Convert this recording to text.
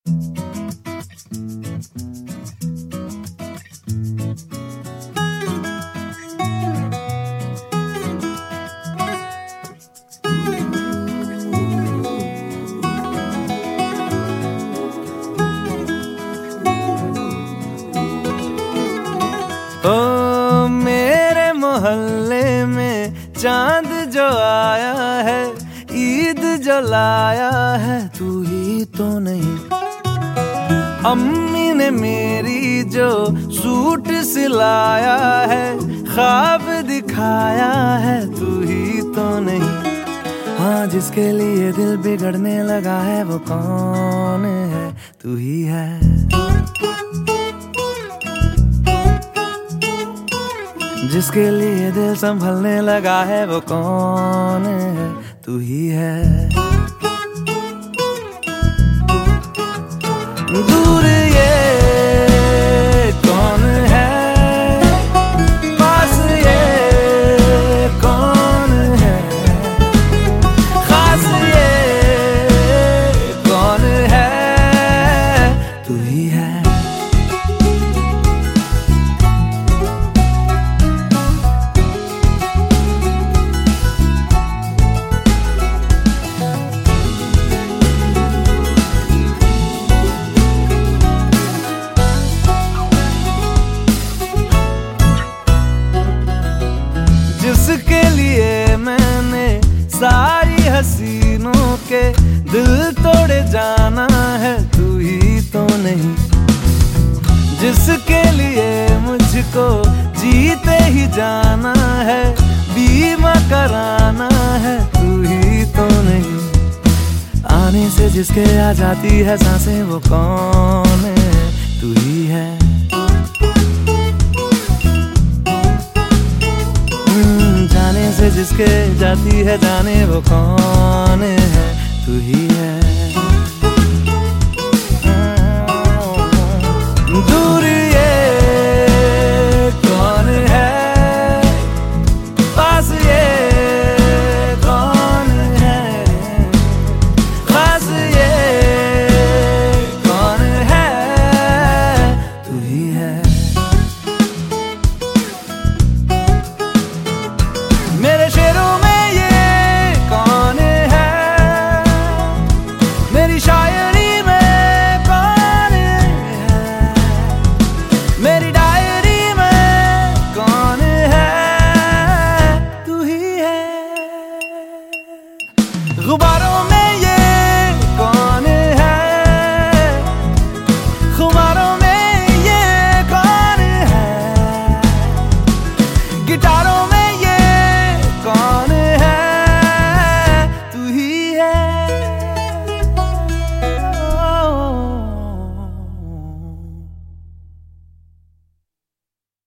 ओ मेरे मोहल्ले में चांद जो आया है, ईद जो लाया है, तू ही तो नहीं। अम्मी ने मेरी जो सूट सिलाया है, ख्वाब दिखाया है, तू ही तो नहीं। हाँ, जिसके लिए दिल बिगड़ने लगा है वो कौन है? तू ही है। जिसके लिए दिल संभलने लगा है वो कौन है? तू ही है। दूर ये कौन है, पास ये कौन है, खास ये कौन है? तू ही है। जिसके लिए मैंने सारी हसीनों के दिल तोड़े जाना है, तू ही तो नहीं। जिसके लिए मुझको जीते ही जाना है, बीमा कराना है, तू ही तो नहीं। आने से जिसके आ जाती है सांसें वो कौन है? तू ही है। जाने से जिसके जाती है जाने वो कौन है? तू ही है।